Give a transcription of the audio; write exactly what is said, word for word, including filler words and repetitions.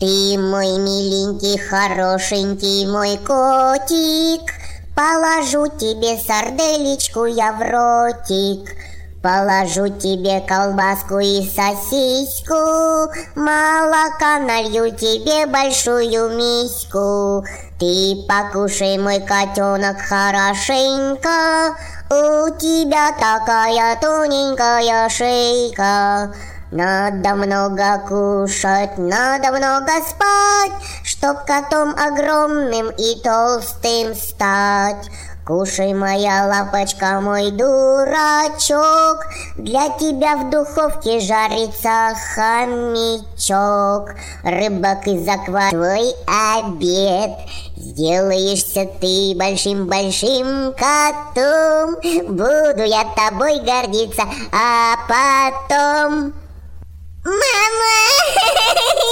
Ты мой миленький, хорошенький мой котик, положу тебе сарделечку я в ротик, положу тебе колбаску и сосиску, молока налью тебе большую миську. Ты покушай, мой котенок, хорошенько, у тебя такая тоненькая шейка. Надо много кушать, надо много спать, чтоб котом огромным и толстым стать. Кушай, моя лапочка, мой дурачок, для тебя в духовке жарится хомячок. Рыбок из аквариума, твой обед, сделаешься ты большим-большим котом. Буду я тобой гордиться, а потом... Мама!